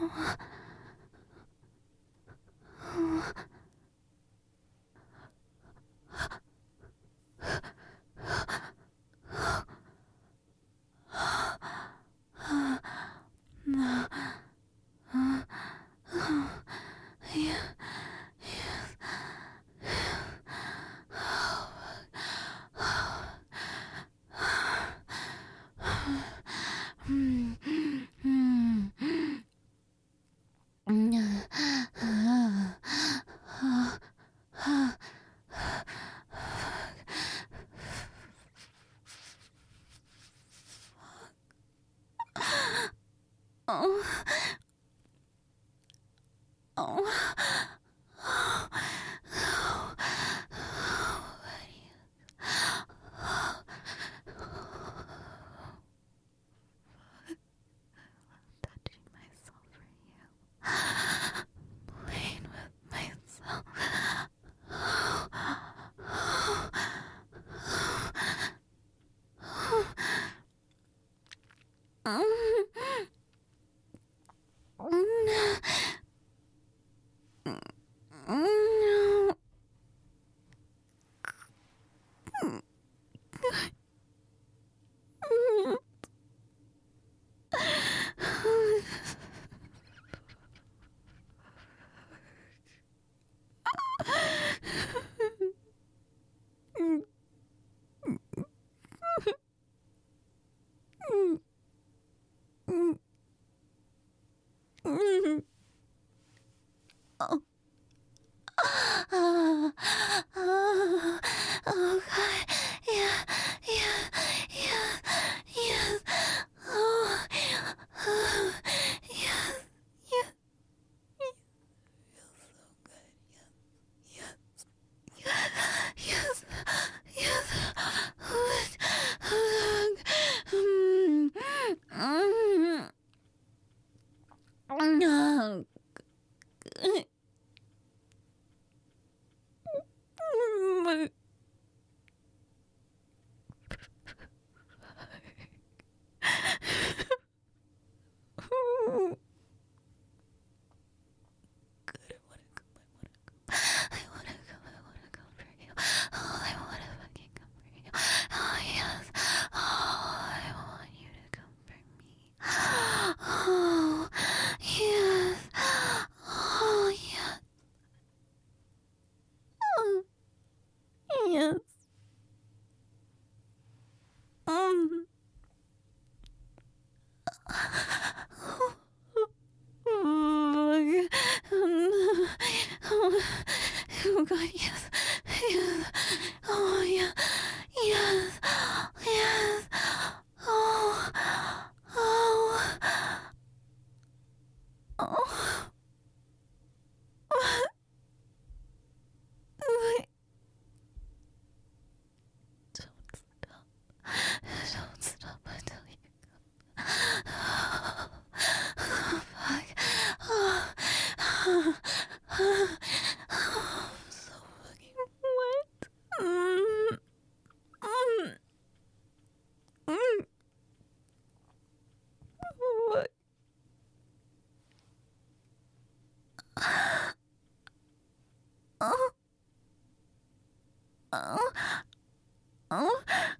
Oh God, yeah, yeah, yeah, yes, oh, yes, yes, feels so good, yes, yes, yes, no. I wanna come for you. Oh, I wanna fucking come for you. Oh, yes. Oh, I want you to come for me. Oh, yes. Oh, yes. Oh, yes. Um. Oh God, yes, yes, oh yeah, yes, yes, oh, oh, oh, what? Don't stop, don't stop until you come. Oh, fuck, oh, I'm so fucking wet. What? Oh, oh, oh,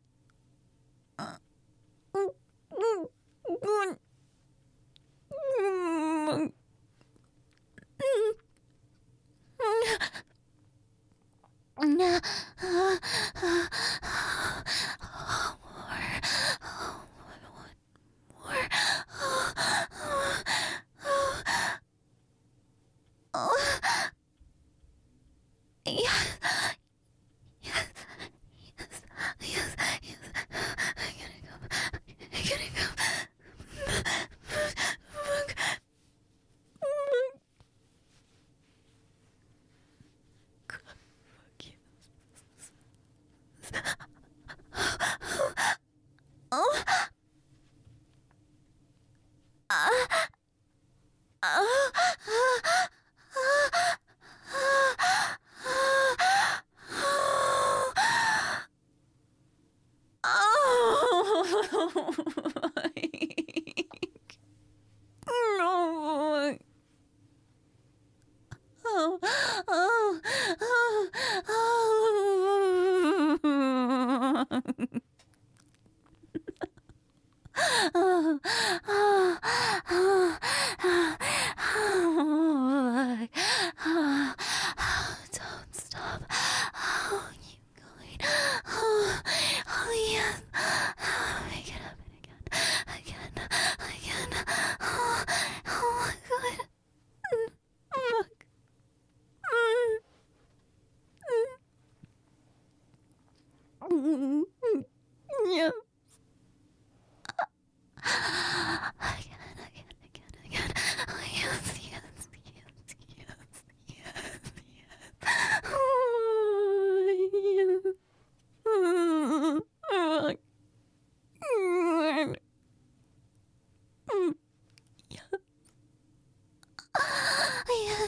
yes, yes, yes, yes, yes. I gotta go. I gotta go. Fuck. Fuck yes. Oh. Oh. No. Yes. Again, again, again, again. Oh, yes, yes, yes, yes, yes, yes. Oh, yes. Oh, yes. Yes.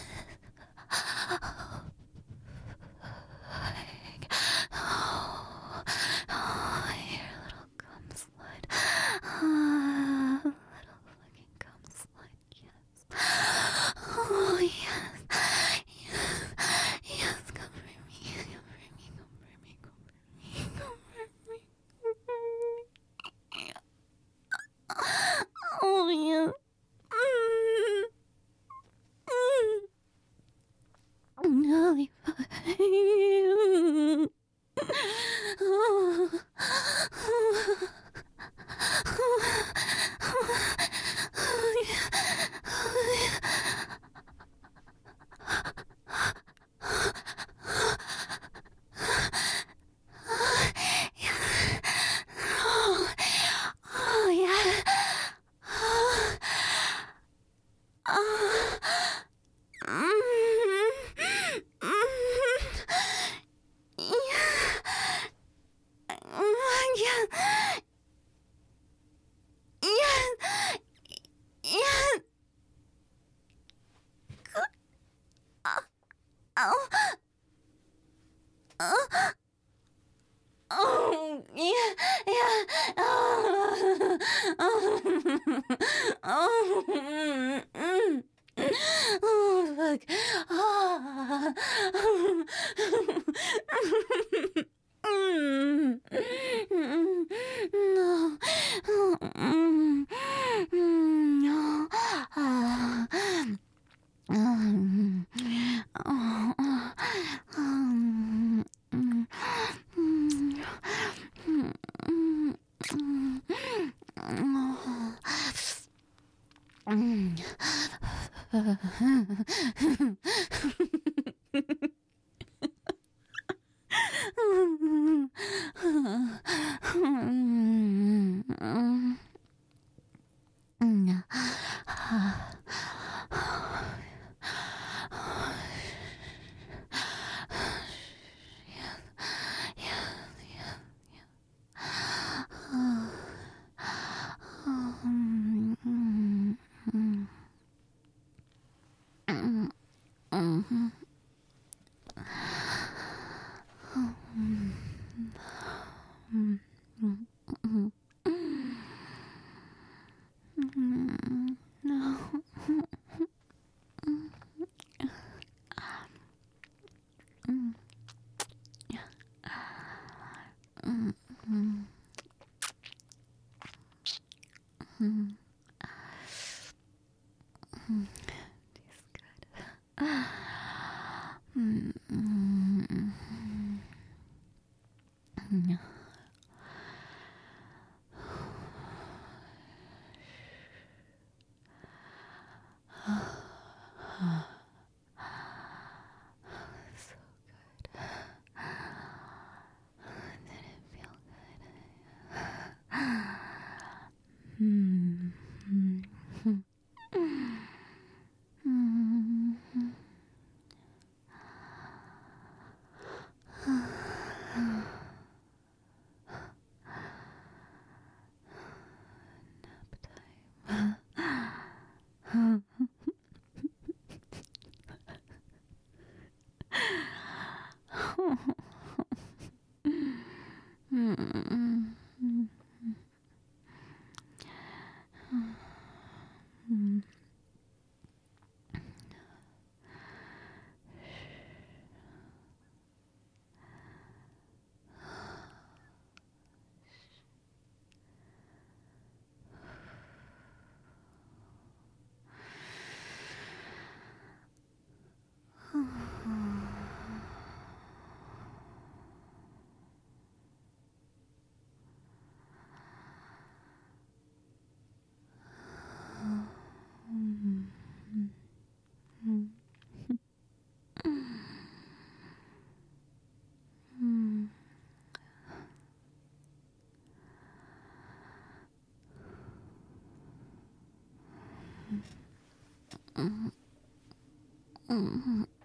Oh, oh, your little cum slut. Little fucking cum slut, yes. Oh, yes. Yes. Yes, come for me. Come for me. Come for me. Come for me. Come for me. Come for me. Oh, yes. Holy fuck. Oh, yeah. Yeah. Yes. Yes. Oh. Oh. Oh. Yeah. Yeah. Oh. Oh. Oh. Oh. Fuck. Oh. No. No. It's good. Mm-hmm.